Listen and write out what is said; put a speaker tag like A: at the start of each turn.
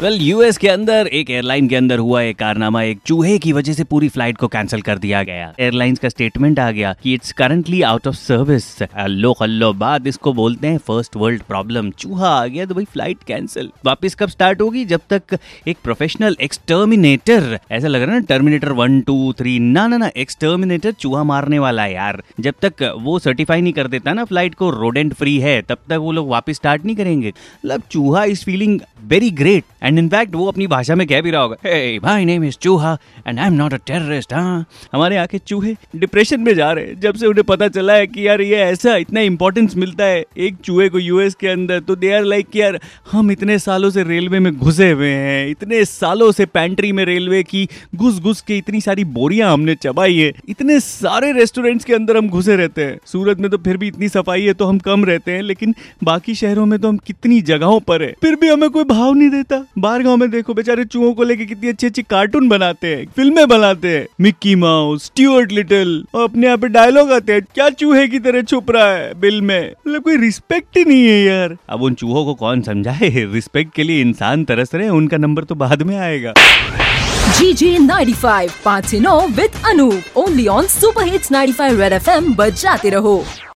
A: US के अंदर एक एयरलाइन के अंदर हुआ एक कारनामा। एक चूहे की वजह से पूरी फ्लाइट को कैंसिल कर दिया गया। एयरलाइंस का स्टेटमेंट आ गया कि it's currently out of service. Hello बात इसको बोलते हैं फर्स्ट वर्ल्ड प्रॉब्लम। चूहा आ गया तो भाई फ्लाइट कैंसिल। वापस कब स्टार्ट होगी? जब तक एक प्रोफेशनल एक्सटर्मिनेटर, ऐसा लग रहा है ना टर्मिनेटर 1 2 3, ना एक्सटर्मिनेटर चूहा मारने वाला है यार, जब तक वो सर्टिफाई नहीं कर देता ना फ्लाइट को रोडेंट फ्री है, तब तक वो लोग वापस स्टार्ट नहीं करेंगे। मतलब चूहा is feeling very great and in fact वो अपनी भाषा में कह भी रहा होगा, हे माय नेम इज चूहा and I am not a terrorist. हाँ, हमारे यहाँ के चूहे डिप्रेशन में जा रहे हैं जब से उन्हें पता चला है कि यार ये ऐसा इतना इंपॉर्टेंस मिलता है एक चूहे को यूएस के अंदर। तो दे आर लाइक यार हम इतने सालों से रेलवे में घुसे हुए हैं, इतने सालों से पैंट्री में रेलवे की घुस के इतनी सारी बोरियां हमने चबाई है, इतने सारे रेस्टोरेंट्स के अंदर हम घुसे रहते हैं। सूरत में तो फिर भी इतनी सफाई है तो हम कम रहते हैं, लेकिन बाकी शहरों में तो हम कितनी जगहों पर है, फिर भी हमें कोई भाव नहीं देता। बाहर गांव में देखो बेचारे चूहों को लेके कितनी अच्छी अच्छी कार्टून बनाते हैं, फिल्में बनाते हैं, मिक्की माउस, स्टुअर्ट लिटिल, और अपने यहाँ पे डायलॉग आते हैं, क्या चूहे की तरह छुप रहा है बिल में। मतलब कोई रिस्पेक्ट ही नहीं है यार। अब उन चूहों को कौन समझाए, रिस्पेक्ट के लिए इंसान तरस रहे हैं, उनका नंबर तो बाद में आएगा।
B: GG 95 5 9 with Anup, only on Super Hits 95 Red FM, बजाते रहो।